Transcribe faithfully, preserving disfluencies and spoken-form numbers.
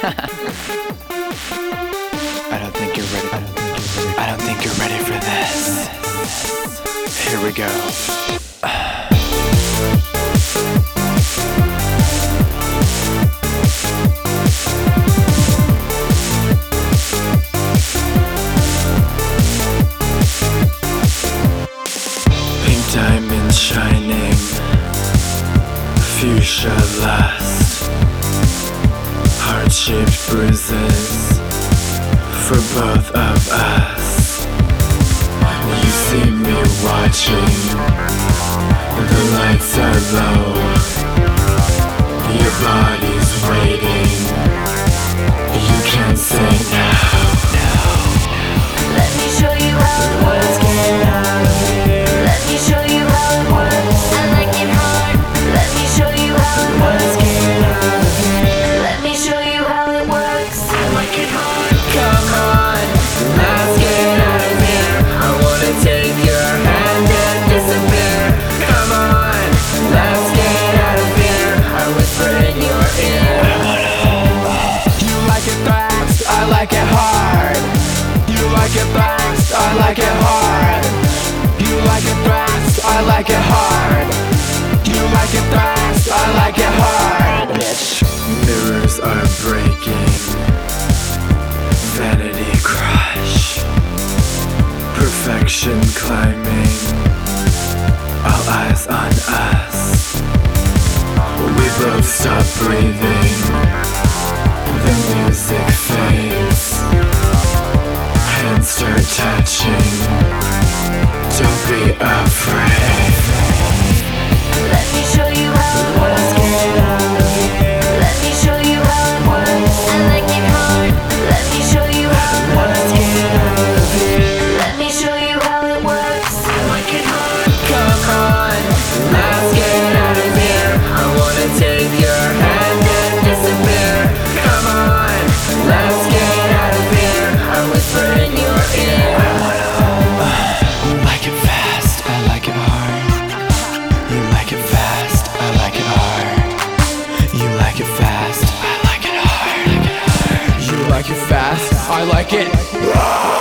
I don't think you're ready. I don't think you're ready for this. Here we go. Pink diamonds shining, fuchsia lust, heart-shaped bruises for both of us. You see me watching, the lights are low, your body's waiting, you can't say no. Let me show you how it works. Get out of here. Let me show you how it works. I like it hard. Let me show you how it works. Get out of here. Let me show you how it works. I like it hard. Come on, let's get out of here. I wanna take your hand and disappear. Come on, let's get out of here. I whisper in your ear. You like it fast, I like it hard. You like it fast, I like it hard. You like it fast, I like it hard. You like it fast, I like it hard. Bitch. Mirrors are breaking, vanity crush, perfection climbing, all eyes on us. We both stop breathing, the music fades, hands start touching, don't be afraid. Let me show you how it works. Get out of here. Let me show you how it works. I like it hard. Let me show you how it works. Get out of here. Let me show you how it works. I like it hard. Come on, let's get out of here. I wanna take your hand and disappear. Come on, let's get out of here. I whisper in your ear. I wanna You like it fast, I like it hard. You like it fast, I like it hard. You like it fast, I like it hard. You like it fast, I like it.